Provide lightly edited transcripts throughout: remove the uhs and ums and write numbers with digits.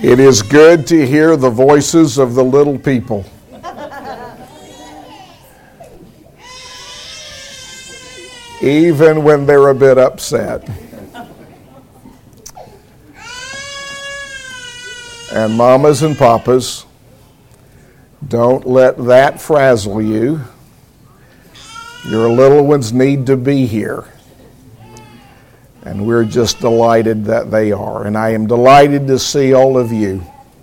It is good to hear the voices of the little people. Even when they're a bit upset. And mamas and papas, don't let that frazzle you. Your little ones need to be here. And we're just delighted that they are. And I am delighted to see all of you.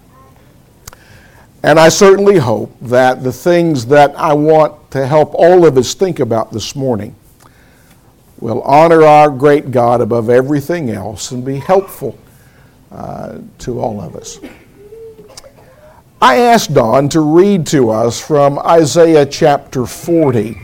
And I certainly hope that the things that I want to help all of us think about this morning will honor our great God above everything else and be helpful to all of us. I asked Don to read to us from Isaiah chapter 40.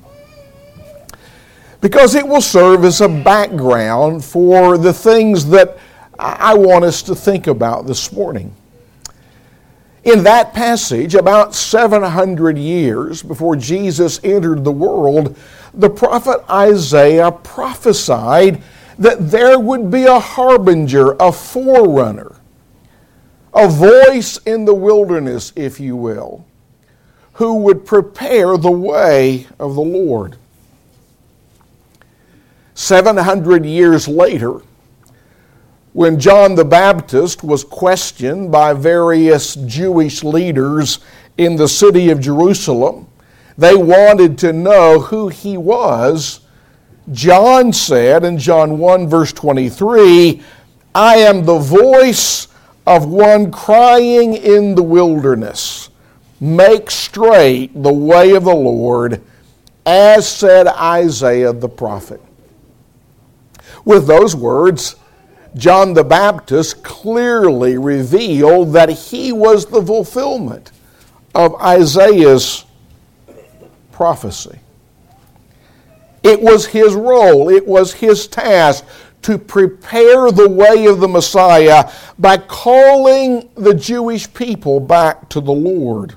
Because it will serve as a background for the things that I want us to think about this morning. In that passage, about 700 years before Jesus entered the world, the prophet Isaiah prophesied that there would be a harbinger, a forerunner, a voice in the wilderness, if you will, who would prepare the way of the Lord. 700 years later, when John the Baptist was questioned by various Jewish leaders in the city of Jerusalem, they wanted to know who he was. John said in John 1 verse 23, "I am the voice of one crying in the wilderness, make straight the way of the Lord, as said Isaiah the prophet." With those words, John the Baptist clearly revealed that he was the fulfillment of Isaiah's prophecy. It was his role, it was his task to prepare the way of the Messiah by calling the Jewish people back to the Lord.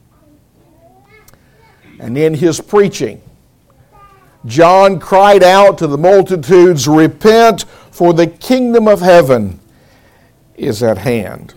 And in his preaching, John cried out to the multitudes, "Repent, for the kingdom of heaven is at hand."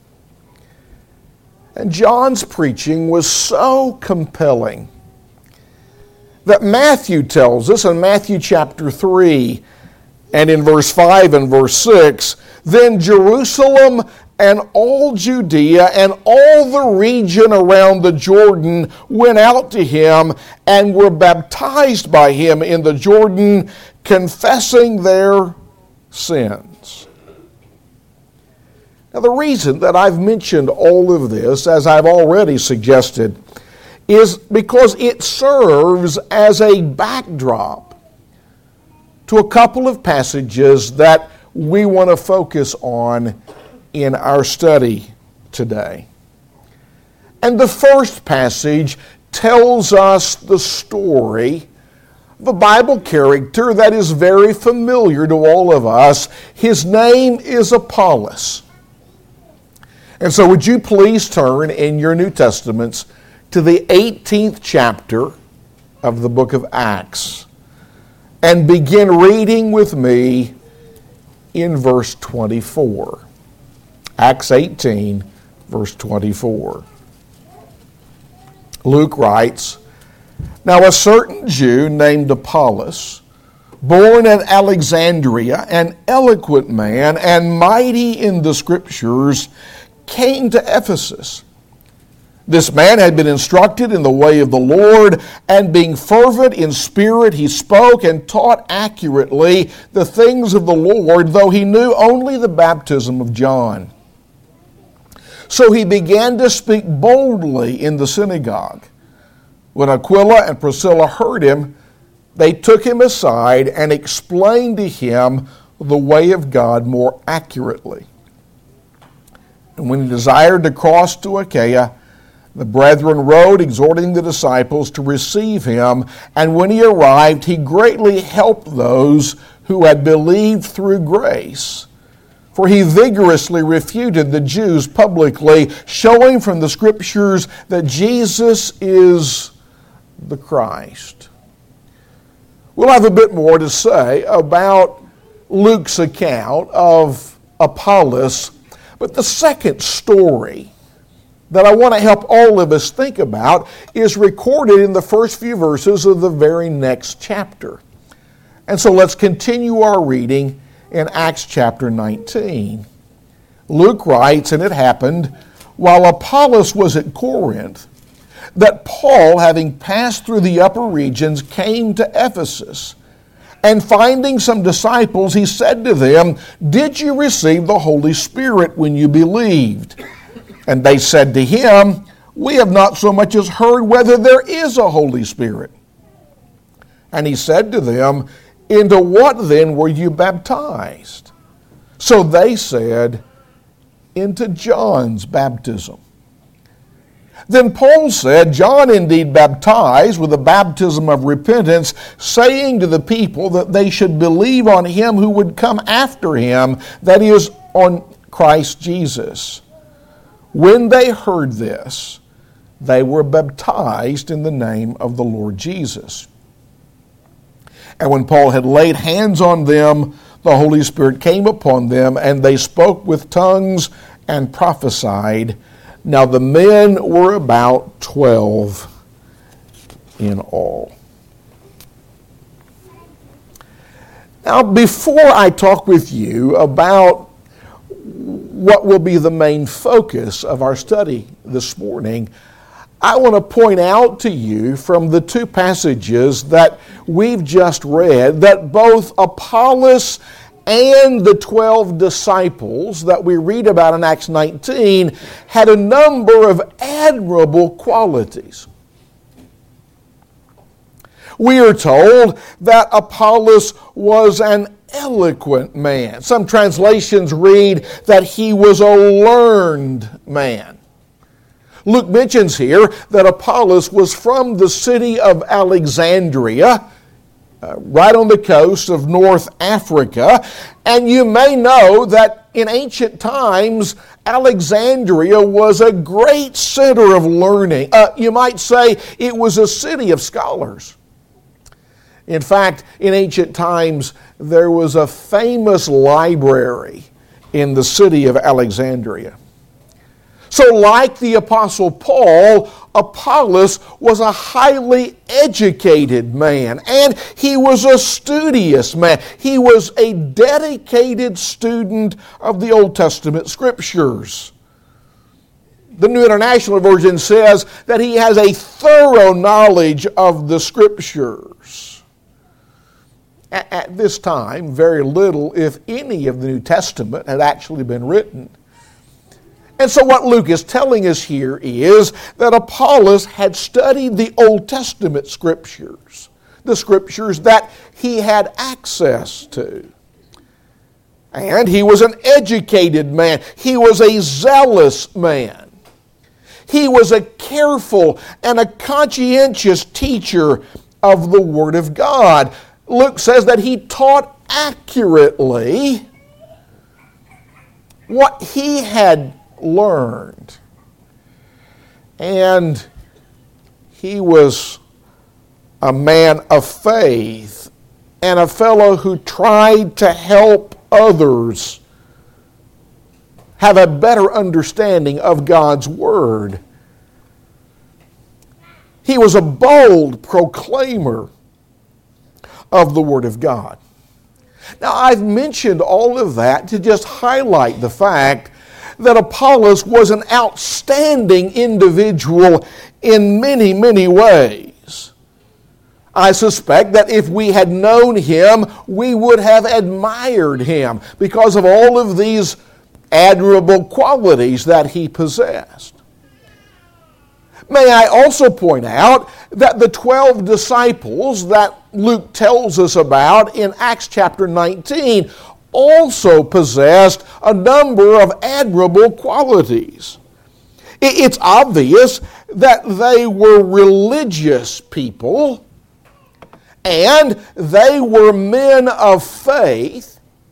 And John's preaching was so compelling that Matthew tells us in Matthew chapter 3 and in verse 5 and verse 6, "Then Jerusalem and all Judea and all the region around the Jordan went out to him and were baptized by him in the Jordan, confessing their sins." Now, the reason that I've mentioned all of this, as I've already suggested, is because it serves as a backdrop to a couple of passages that we want to focus on in our study today. And the first passage tells us the story of a Bible character that is very familiar to all of us. His name is Apollos. And so would you please turn in your New Testaments to the 18th chapter of the book of Acts and begin reading with me in verse 24. Acts 18, verse 24. Luke writes, "Now a certain Jew named Apollos, born in Alexandria, an eloquent man and mighty in the Scriptures, came to Ephesus. This man had been instructed in the way of the Lord, and being fervent in spirit, he spoke and taught accurately the things of the Lord, though he knew only the baptism of John. So he began to speak boldly in the synagogue. When Aquila and Priscilla heard him, they took him aside and explained to him the way of God more accurately. And when he desired to cross to Achaia, the brethren wrote, exhorting the disciples to receive him. And when he arrived, he greatly helped those who had believed through grace. For he vigorously refuted the Jews publicly, showing from the Scriptures that Jesus is the Christ." We'll have a bit more to say about Luke's account of Apollos, But the second story that I want to help all of us think about is recorded in the first few verses of the very next chapter. And so let's continue our reading in Acts chapter 19. Luke writes, "And it happened, while Apollos was at Corinth, that Paul, having passed through the upper regions, came to Ephesus. And finding some disciples, he said to them, 'Did you receive the Holy Spirit when you believed?' And they said to him, 'We have not so much as heard whether there is a Holy Spirit.' And he said to them, 'Into what then were you baptized?' So they said, 'Into John's baptism.' Then Paul said, 'John indeed baptized with a baptism of repentance, saying to the people that they should believe on him who would come after him, that is, on Christ Jesus.' When they heard this, they were baptized in the name of the Lord Jesus. And when Paul had laid hands on them, the Holy Spirit came upon them, and they spoke with tongues and prophesied. Now the men were about 12 in all." Now, before I talk with you about what will be the main focus of our study this morning, I want to point out to you from the two passages that we've just read that both Apollos and the 12 disciples that we read about in Acts 19 had a number of admirable qualities. We are told that Apollos was an eloquent man. Some translations read that he was a learned man. Luke mentions here that Apollos was from the city of Alexandria, right on the coast of North Africa. And you may know that in ancient times, Alexandria was a great center of learning. You might say it was a city of scholars. In fact, in ancient times, there was a famous library in the city of Alexandria. So like the Apostle Paul, Apollos was a highly educated man, and he was a studious man. He was a dedicated student of the Old Testament Scriptures. The New International Version says that he has a thorough knowledge of the Scriptures. At this time, very little, if any, of the New Testament had actually been written. And so what Luke is telling us here is that Apollos had studied the Old Testament Scriptures, the Scriptures that he had access to. And he was an educated man. He was a zealous man. He was a careful and a conscientious teacher of the Word of God. Luke says that he taught accurately what he had learned. And he was a man of faith and a fellow who tried to help others have a better understanding of God's Word. He was a bold proclaimer of the Word of God. Now, I've mentioned all of that to just highlight the fact that Apollos was an outstanding individual in many, many ways. I suspect that if we had known him, we would have admired him because of all of these admirable qualities that he possessed. May I also point out that the 12 disciples that Luke tells us about in Acts chapter 19 also possessed a number of admirable qualities. It's obvious that they were religious people, and they were men of faith,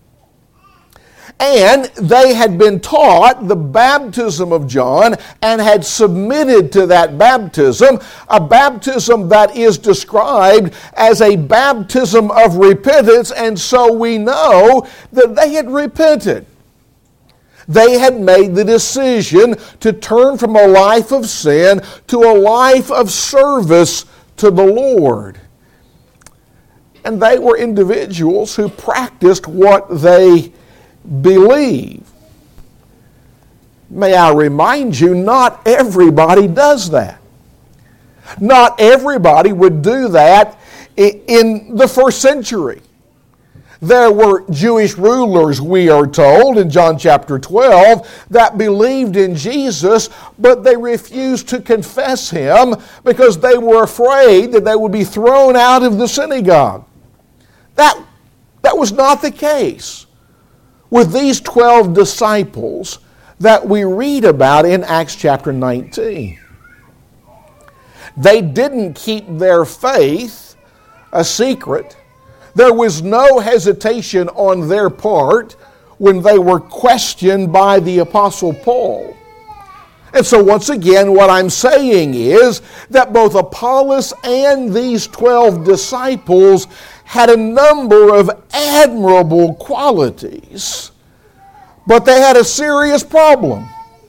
and they had been taught the baptism of John and had submitted to that baptism, a baptism that is described as a baptism of repentance, and so we know that they had repented. They had made the decision to turn from a life of sin to a life of service to the Lord. And they were individuals who practiced what they believe. May I remind you, not everybody does that. Not everybody would do that in the first century. There were Jewish rulers, we are told in John chapter 12, that believed in Jesus, but they refused to confess Him because they were afraid that they would be thrown out of the synagogue. That was not the case with these 12 disciples that we read about in Acts chapter 19. They didn't keep their faith a secret. There was no hesitation on their part when they were questioned by the Apostle Paul. And so once again, what I'm saying is that both Apollos and these 12 disciples had a number of admirable qualities, but they had a serious problem.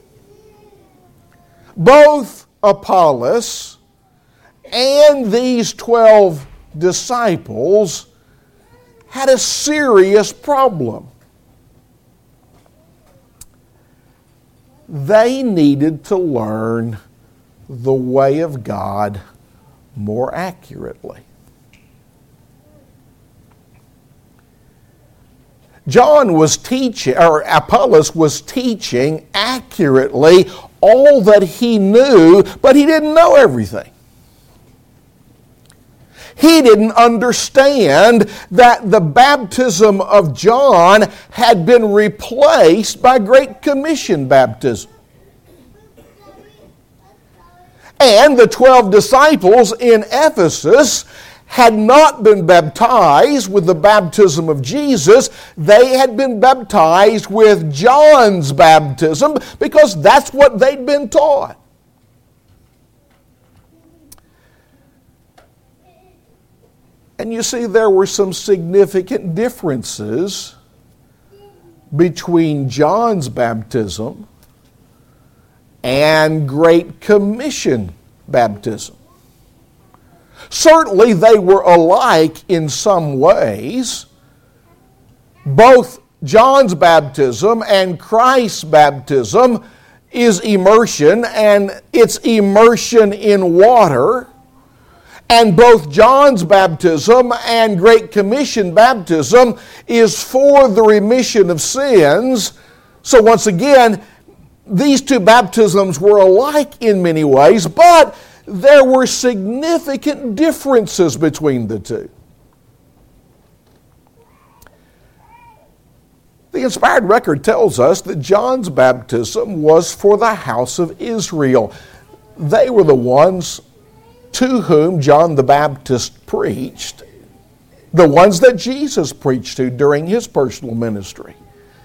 Both Apollos and these 12 disciples had a serious problem. They needed to learn the way of God more accurately. Apollos was teaching accurately all that he knew, but he didn't know everything. He didn't understand that the baptism of John had been replaced by Great Commission baptism. And the 12 disciples in Ephesus had not been baptized with the baptism of Jesus. They had been baptized with John's baptism because that's what they'd been taught. And you see, there were some significant differences between John's baptism and Great Commission baptism. Certainly, they were alike in some ways. Both John's baptism and Christ's baptism is immersion, and it's immersion in water. And both John's baptism and Great Commission baptism is for the remission of sins. So once again, these two baptisms were alike in many ways, but there were significant differences between the two. The inspired record tells us that John's baptism was for the house of Israel. They were the ones to whom John the Baptist preached, the ones that Jesus preached to during His personal ministry.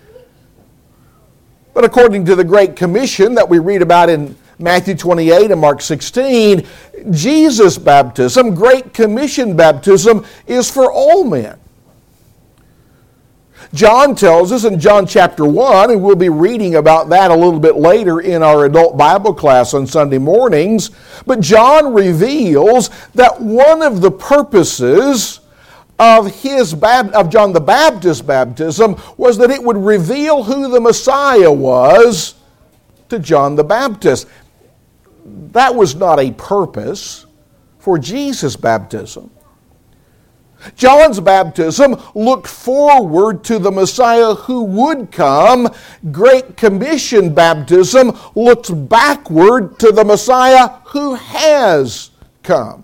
But according to the Great Commission that we read about in Matthew 28 and Mark 16, Jesus' baptism, Great Commission baptism, is for all men. John tells us in John chapter 1, and we'll be reading about that a little bit later in our adult Bible class on Sunday mornings, but John reveals that one of the purposes of John the Baptist's baptism was that it would reveal who the Messiah was to John the Baptist. That was not a purpose for Jesus' baptism. John's baptism looked forward to the Messiah who would come. Great Commission baptism looks backward to the Messiah who has come.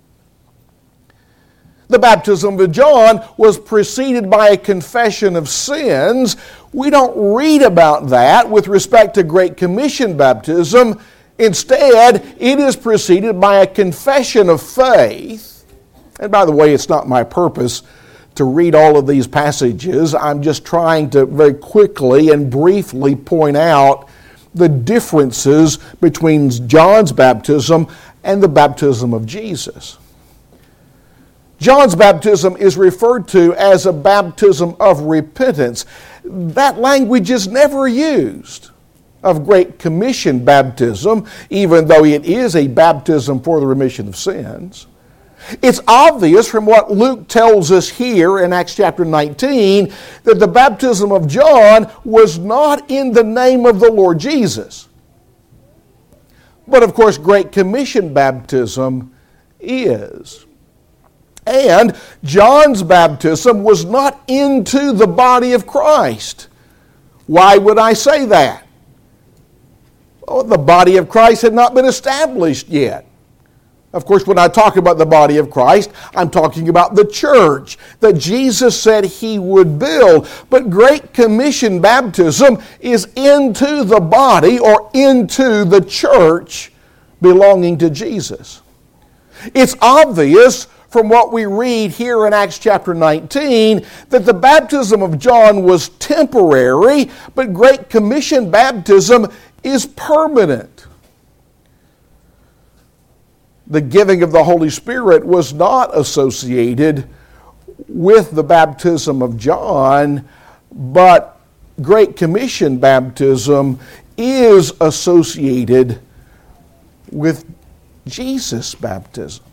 The baptism of John was preceded by a confession of sins. We don't read about that with respect to Great Commission baptism. Instead, it is preceded by a confession of faith. And by the way, it's not my purpose to read all of these passages. I'm just trying to very quickly and briefly point out the differences between John's baptism and the baptism of Jesus. John's baptism is referred to as a baptism of repentance. That language is never used of Great Commission baptism, even though it is a baptism for the remission of sins. It's obvious from what Luke tells us here in Acts chapter 19 that the baptism of John was not in the name of the Lord Jesus. But of course, Great Commission baptism is. And John's baptism was not into the body of Christ. Why would I say that? Oh, the body of Christ had not been established yet. Of course, when I talk about the body of Christ, I'm talking about the church that Jesus said He would build. But Great Commission baptism is into the body or into the church belonging to Jesus. It's obvious from what we read here in Acts chapter 19 that the baptism of John was temporary, but Great Commission baptism is permanent. The giving of the Holy Spirit was not associated with the baptism of John, but Great Commission baptism is associated with Jesus' baptism.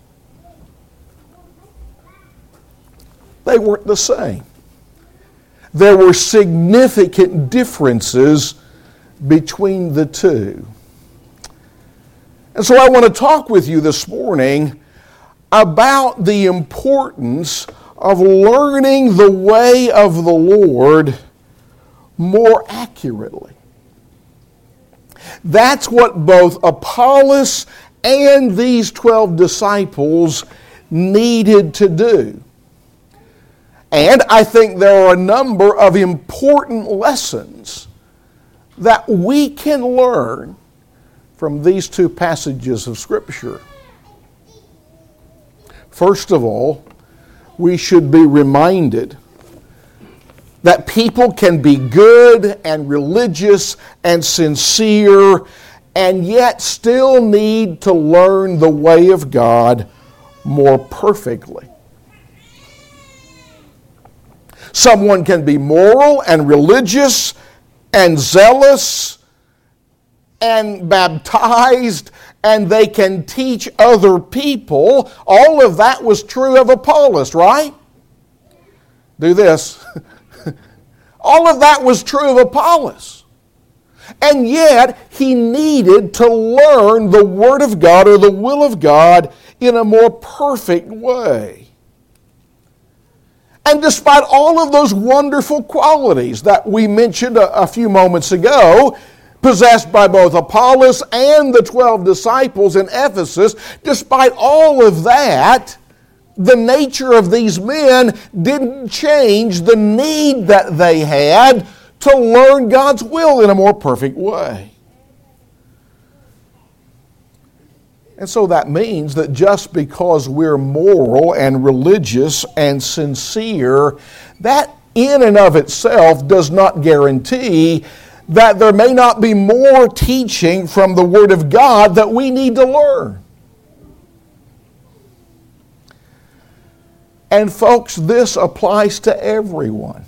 They weren't the same. There were significant differences between the two. And so I want to talk with you this morning about the importance of learning the way of the Lord more accurately. That's what both Apollos and these 12 disciples needed to do. And I think there are a number of important lessons that we can learn from these two passages of Scripture. First of all, we should be reminded that people can be good and religious and sincere and yet still need to learn the way of God more perfectly. Someone can be moral and religious and zealous and baptized, and they can teach other people. All of that was true of Apollos, right? Do this. All of that was true of Apollos. And yet, he needed to learn the Word of God or the will of God in a more perfect way. And despite all of those wonderful qualities that we mentioned a few moments ago, possessed by both Apollos and the 12 disciples in Ephesus, despite all of that, the nature of these men didn't change the need that they had to learn God's will in a more perfect way. And so that means that just because we're moral and religious and sincere, that in and of itself does not guarantee that there may not be more teaching from the Word of God that we need to learn. And folks, this applies to everyone.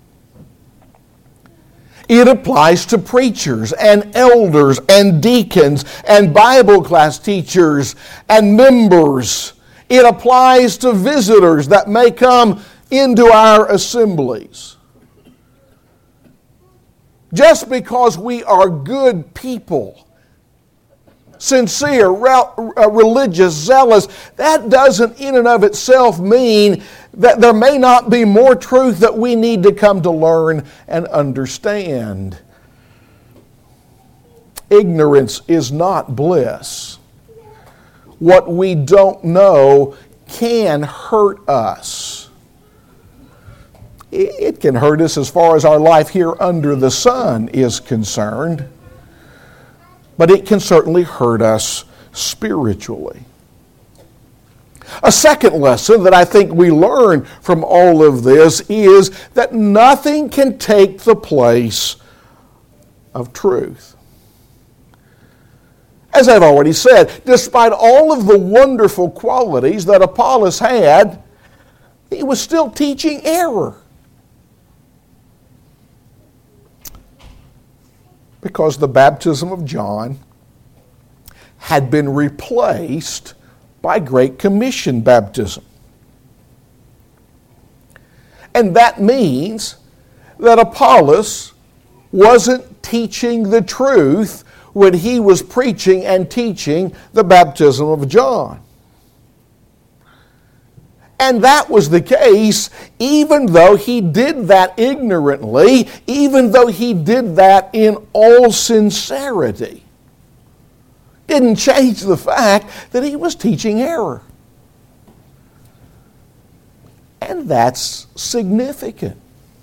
It applies to preachers and elders and deacons and Bible class teachers and members. It applies to visitors that may come into our assemblies. Just because we are good people, sincere, religious, zealous, that doesn't in and of itself mean that there may not be more truth that we need to come to learn and understand. Ignorance is not bliss. What we don't know can hurt us. It can hurt us as far as our life here under the sun is concerned, but it can certainly hurt us spiritually. A second lesson that I think we learn from all of this is that nothing can take the place of truth. As I've already said, despite all of the wonderful qualities that Apollos had, He was still teaching error. Because the baptism of John had been replaced by Great Commission baptism. And that means that Apollos wasn't teaching the truth when he was preaching and teaching the baptism of John. And that was the case even though he did that ignorantly, even though he did that in all sincerity. Didn't change the fact that he was teaching error. And that's significant.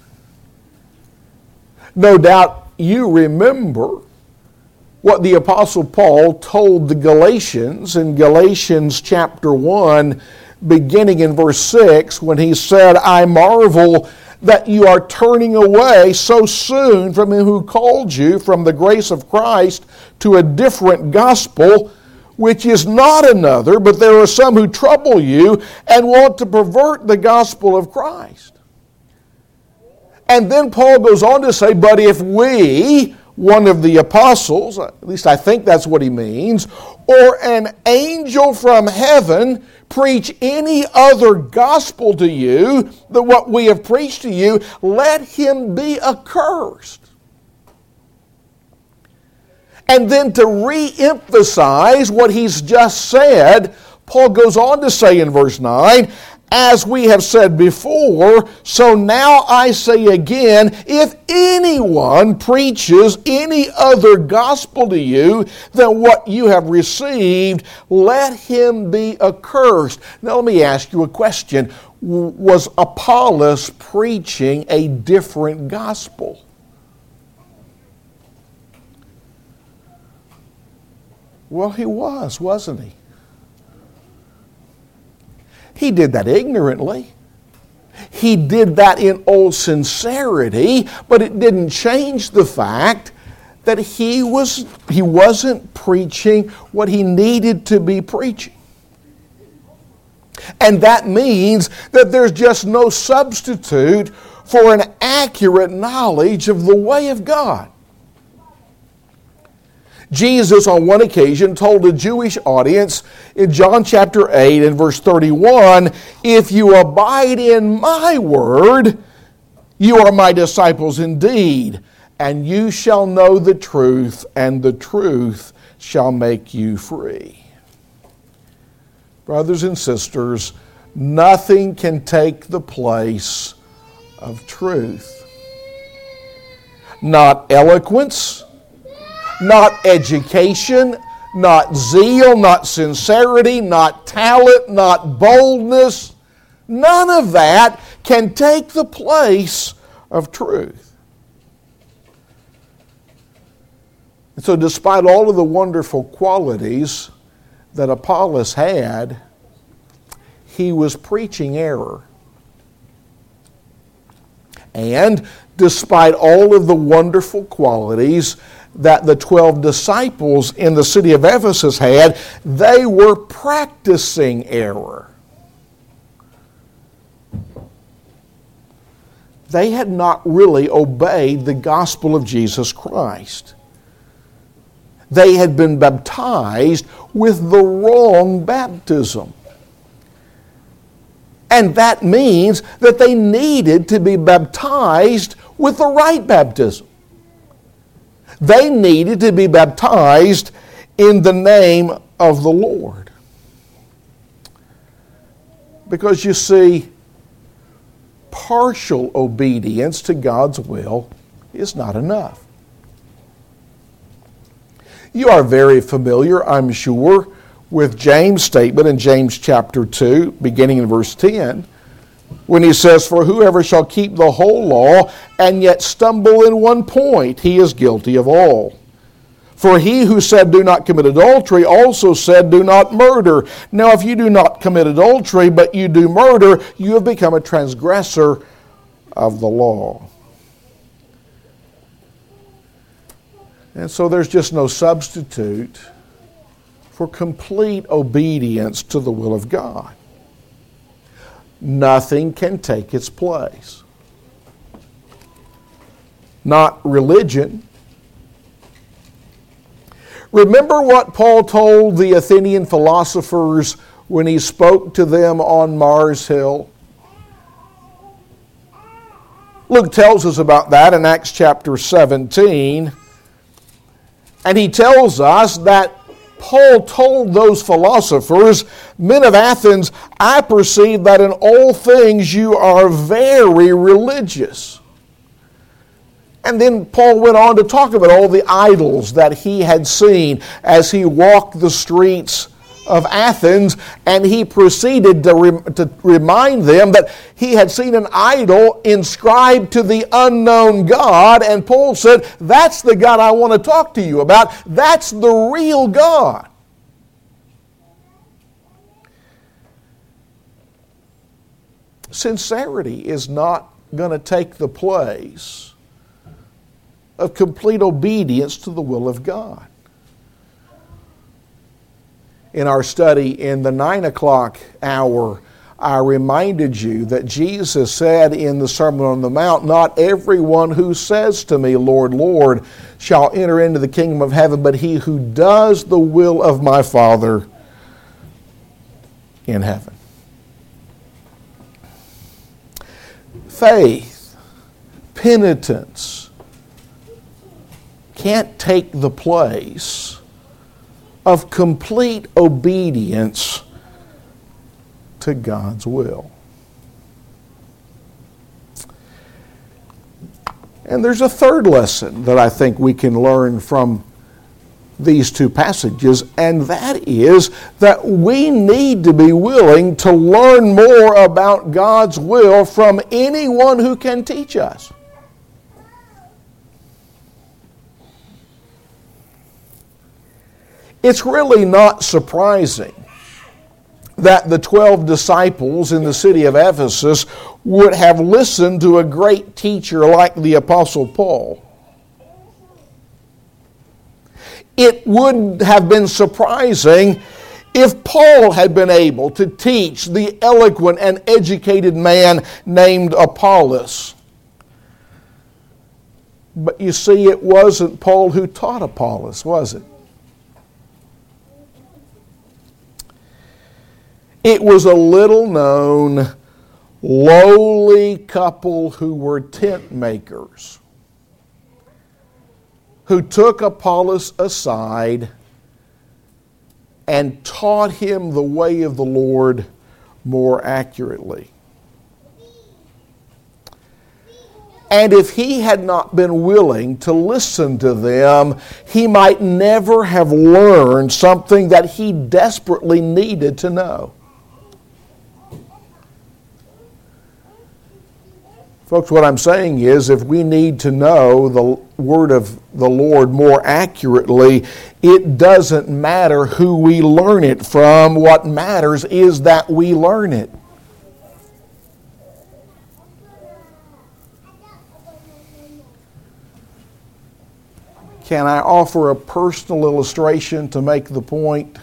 No doubt you remember what the Apostle Paul told the Galatians in Galatians chapter 1, beginning in verse 6, when he said, I marvel that you are turning away so soon from him who called you from the grace of Christ to a different gospel, which is not another, but there are some who trouble you and want to pervert the gospel of Christ. And then Paul goes on to say, but if we, one of the apostles, at least I think that's what he means, or an angel from heaven preach any other gospel to you than what we have preached to you, let him be accursed. And then to re-emphasize what he's just said, Paul goes on to say in verse 9, as we have said before, so now I say again, if anyone preaches any other gospel to you than what you have received, let him be accursed. Now let me ask you a question. Was Apollos preaching a different gospel? Well, he was, wasn't he? He did that ignorantly. He did that in all sincerity, but it didn't change the fact that he wasn't preaching what he needed to be preaching. And that means that there's just no substitute for an accurate knowledge of the way of God. Jesus, on one occasion, told a Jewish audience in John chapter 8 and verse 31, if you abide in my word, you are my disciples indeed, and you shall know the truth, and the truth shall make you free. Brothers and sisters, nothing can take the place of truth. Not eloquence, not education, not zeal, not sincerity, not talent, not boldness. None of that can take the place of truth. And so despite all of the wonderful qualities that Apollos had, he was preaching error. And despite all of the wonderful qualities that the 12 disciples in the city of Ephesus had, they were practicing error. They had not really obeyed the gospel of Jesus Christ. They had been baptized with the wrong baptism. And that means that they needed to be baptized with the right baptism. They needed to be baptized in the name of the Lord. Because you see, partial obedience to God's will is not enough. You are very familiar, I'm sure, with James' statement in James chapter 2, beginning in verse 10, when he says, for whoever shall keep the whole law and yet stumble in one point, he is guilty of all. For he who said, do not commit adultery, also said, do not murder. Now if you do not commit adultery, but you do murder, you have become a transgressor of the law. And so there's just no substitute for complete obedience to the will of God. nothing can take its place. Not religion. Remember what Paul told the Athenian philosophers when he spoke to them on Mars Hill? Luke tells us about that in Acts chapter 17. And he tells us that Paul told those philosophers, "Men of Athens, I perceive that in all things you are very religious." And then Paul went on to talk about all the idols that he had seen as he walked the streets of Athens, and he proceeded to remind them that he had seen an idol inscribed to the unknown God, and Paul said, "That's the God I want to talk to you about. That's the real God." Sincerity is not going to take the place of complete obedience to the will of God. In our study in the 9 o'clock hour, I reminded you that Jesus said in the Sermon on the Mount, "Not everyone who says to me, 'Lord, Lord,' shall enter into the kingdom of heaven, but he who does the will of my Father in heaven." Faith, penitence, can't take the place of complete obedience to God's will. And there's a third lesson that I think we can learn from these two passages, and that is that we need to be willing to learn more about God's will from anyone who can teach us. It's really not surprising that the 12 disciples in the city of Ephesus would have listened to a great teacher like the Apostle Paul. It would have been surprising if Paul had been able to teach the eloquent and educated man named Apollos. But you see, it wasn't Paul who taught Apollos, was it? It was a little-known, lowly couple who were tent makers, who took Apollos aside and taught him the way of the Lord more accurately. And if he had not been willing to listen to them, he might never have learned something that he desperately needed to know. Folks, what I'm saying is, if we need to know the word of the Lord more accurately, it doesn't matter who we learn it from. What matters is that we learn it. Can I offer a personal illustration to make the point?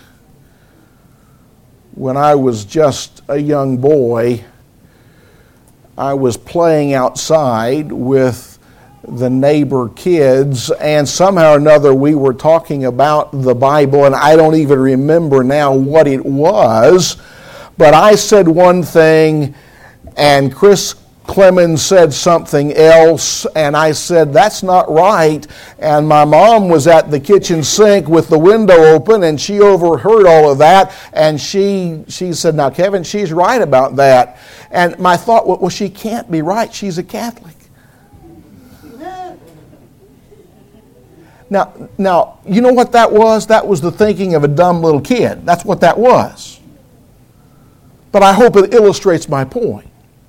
When I was just a young boy, I was playing outside with the neighbor kids, and somehow or another we were talking about the Bible, and I don't even remember now what it was, but I said one thing, and Chris Clemens said something else, and I said, "That's not right." And my mom was at the kitchen sink with the window open, and she overheard all of that, and she said, "Now, Kevin, she's right about that." And my thought was, well, she can't be right. She's a Catholic. Now, you know what that was? That was the thinking of a dumb little kid. That's what that was. But I hope it illustrates my point.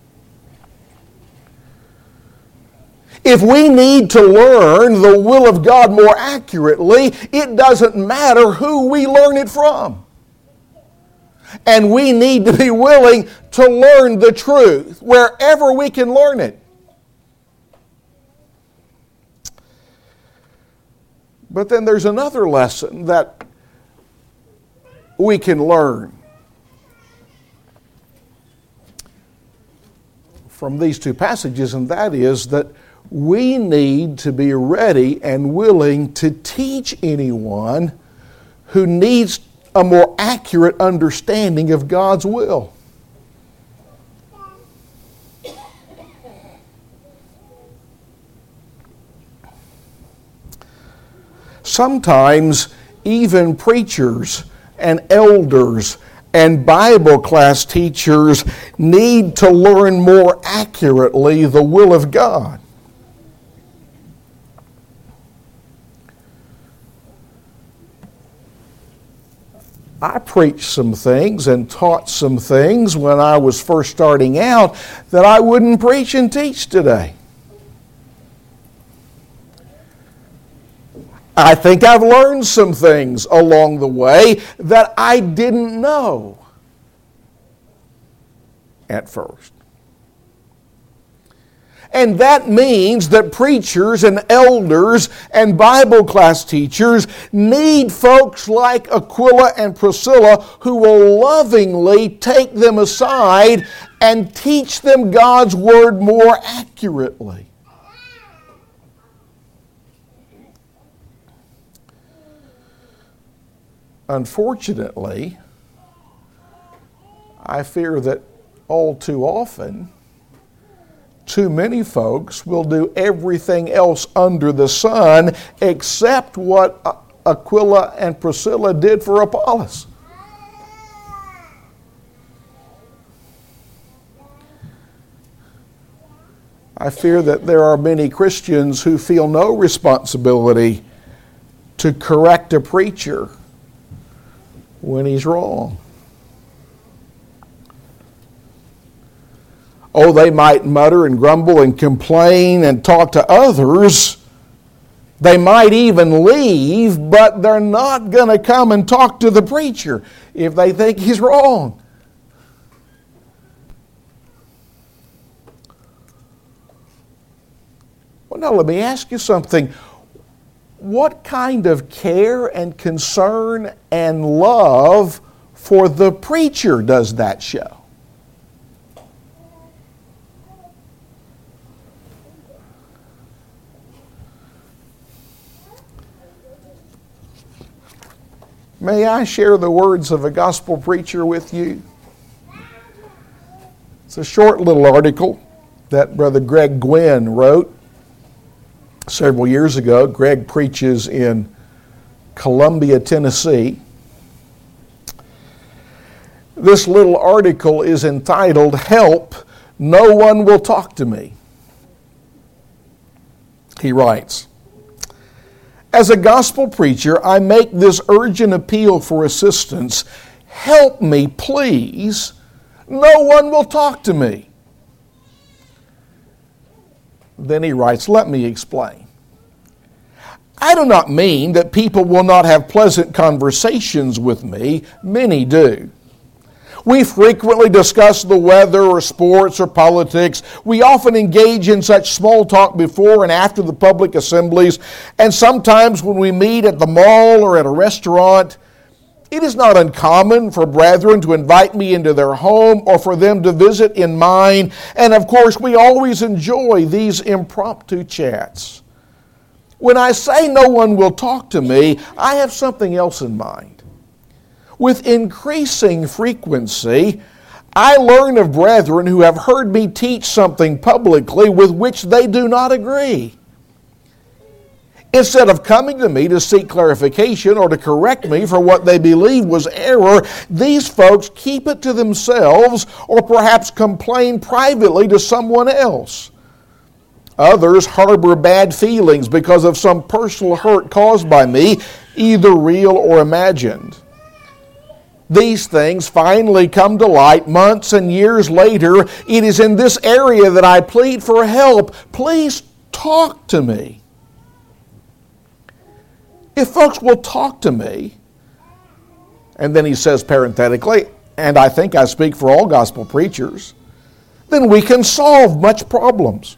If we need to learn the will of God more accurately, it doesn't matter who we learn it from. And we need to be willing to learn the truth wherever we can learn it. But then there's another lesson that we can learn. from these two passages, and that is that we need to be ready and willing to teach anyone who needs a more accurate understanding of God's will. Sometimes even preachers and elders and Bible class teachers need to learn more accurately the will of God. I preached some things and taught some things when I was first starting out that I wouldn't preach and teach today. I think I've learned some things along the way that I didn't know at first. And that means that preachers and elders and Bible class teachers need folks like Aquila and Priscilla who will lovingly take them aside and teach them God's Word more accurately. Unfortunately, I fear that all too often, too many folks will do everything else under the sun except what Aquila and Priscilla did for Apollos. I fear that there are many Christians who feel no responsibility to correct a preacher when he's wrong. Oh, they might mutter and grumble and complain and talk to others. They might even leave, but they're not going to come and talk to the preacher if they think he's wrong. Well, now let me ask you something. What kind of care and concern and love for the preacher does that show? May I share the words of a gospel preacher with you? It's a short little article that Brother Greg Gwynn wrote several years ago. Greg preaches in Columbia, Tennessee. This little article is entitled, "Help, No One Will Talk to Me." He writes, "As a gospel preacher, I make this urgent appeal for assistance. Help me, please. No one will talk to me." Then he writes, "Let me explain. I do not mean that people will not have pleasant conversations with me. Many do. We frequently discuss the weather or sports or politics. We often engage in such small talk before and after the public assemblies, and sometimes when we meet at the mall or at a restaurant. It is not uncommon for brethren to invite me into their home or for them to visit in mine, and of course we always enjoy these impromptu chats. When I say no one will talk to me, I have something else in mind. With increasing frequency, I learn of brethren who have heard me teach something publicly with which they do not agree. Instead of coming to me to seek clarification or to correct me for what they believe was error, these folks keep it to themselves or perhaps complain privately to someone else. Others harbor bad feelings because of some personal hurt caused by me, either real or imagined. These things finally come to light months and years later. It is in this area that I plead for help. Please talk to me. If folks will talk to me, and then he says parenthetically, and I think I speak for all gospel preachers, then we can solve such problems.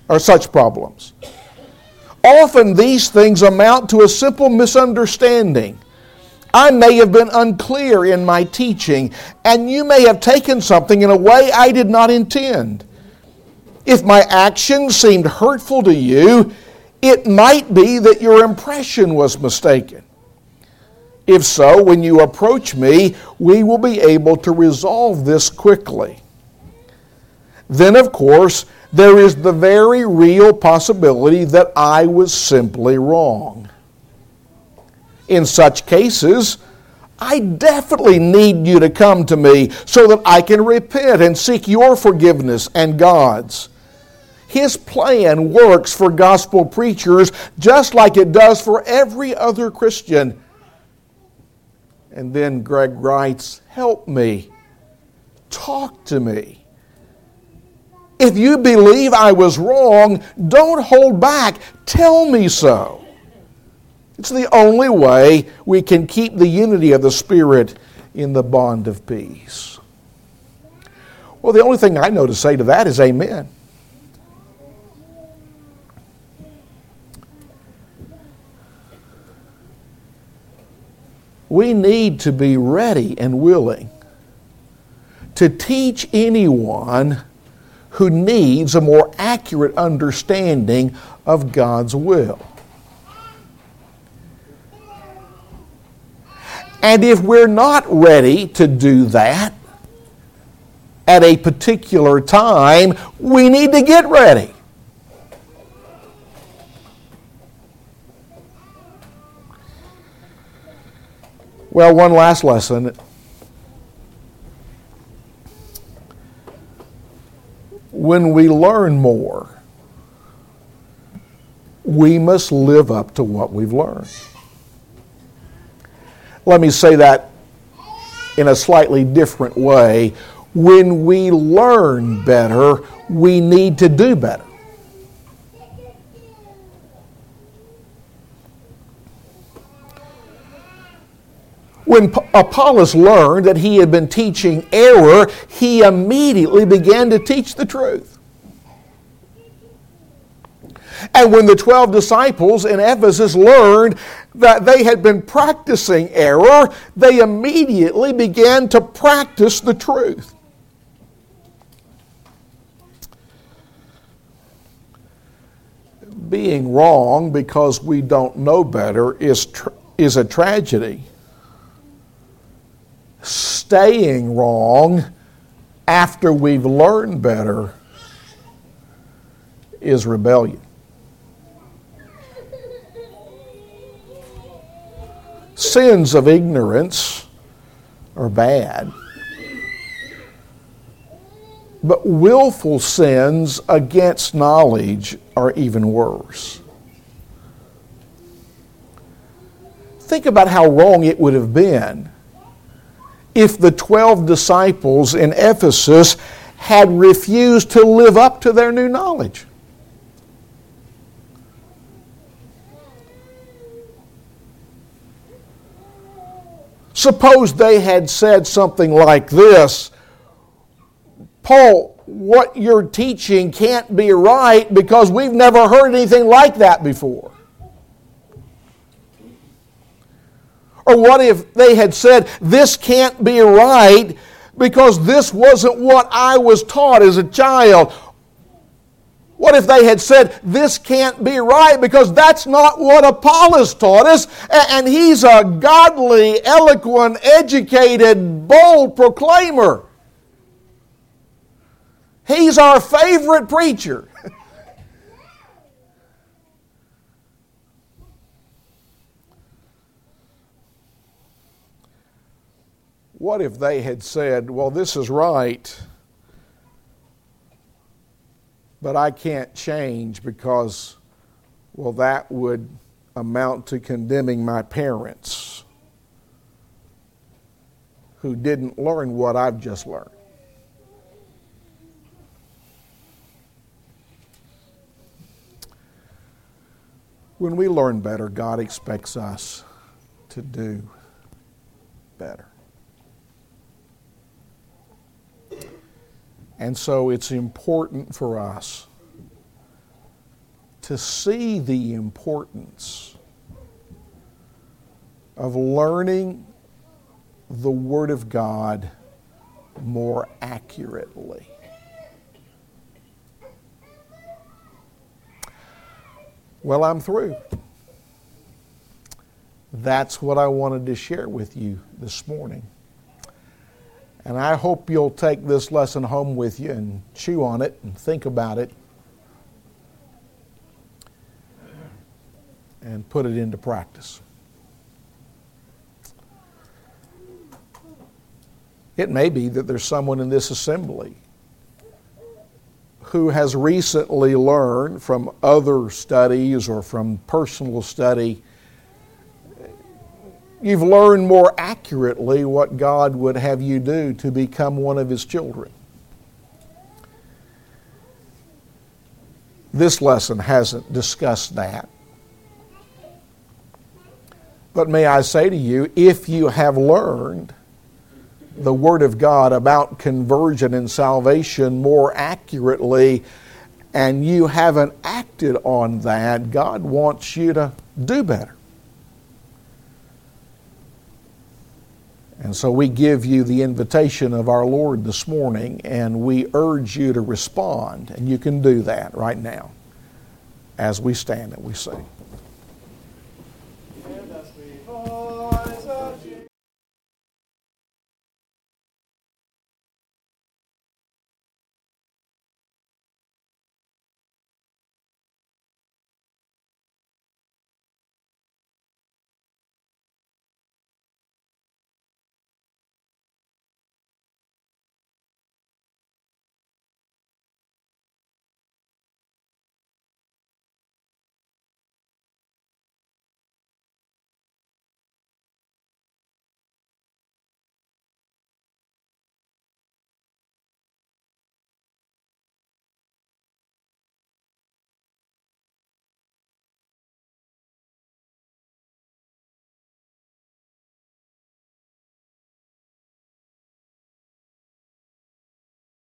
Often these things amount to a simple misunderstanding. I may have been unclear in my teaching, and you may have taken something in a way I did not intend. If my actions seemed hurtful to you, it might be that your impression was mistaken. If so, when you approach me, we will be able to resolve this quickly. Then, of course, there is the very real possibility that I was simply wrong. In such cases, I definitely need you to come to me so that I can repent and seek your forgiveness and God's. His plan works for gospel preachers just like it does for every other Christian. And then Greg writes, help me. Talk to me. If you believe I was wrong, don't hold back. Tell me so. It's the only way we can keep the unity of the Spirit in the bond of peace. Well, the only thing I know to say to that is amen. We need to be ready and willing to teach anyone who needs a more accurate understanding of God's will. And if we're not ready to do that at a particular time, we need to get ready. Well, one last lesson. When we learn more, we must live up to what we've learned. Let me say that in a slightly different way. When we learn better, we need to do better. When Apollos learned that he had been teaching error, he immediately began to teach the truth. And when the 12 disciples in Ephesus learned that they had been practicing error, they immediately began to practice the truth. Being wrong because we don't know better is a tragedy. Staying wrong after we've learned better is rebellion. Sins of ignorance are bad, but willful sins against knowledge are even worse. Think about how wrong it would have been if the 12 disciples in Ephesus had refused to live up to their new knowledge. Suppose they had said something like this, Paul, what you're teaching can't be right because we've never heard anything like that before. Or what if they had said, this can't be right because this wasn't what I was taught as a child? What if they had said, this can't be right because that's not what Apollos taught us, and he's a godly, eloquent, educated, bold proclaimer. He's our favorite preacher. What if they had said, well, this is right, but I can't change because, well, that would amount to condemning my parents who didn't learn what I've just learned. When we learn better, God expects us to do better. And so it's important for us to see the importance of learning the Word of God more accurately. Well, I'm through. That's what I wanted to share with you this morning. And I hope you'll take this lesson home with you and chew on it and think about it and put it into practice. It may be that there's someone in this assembly who has recently learned from other studies or from personal study. You've learned more accurately what God would have you do to become one of His children. This lesson hasn't discussed that. But may I say to you, if you have learned the Word of God about conversion and salvation more accurately and you haven't acted on that, God wants you to do better. And so we give you the invitation of our Lord this morning, and we urge you to respond, and you can do that right now as we stand and we sing.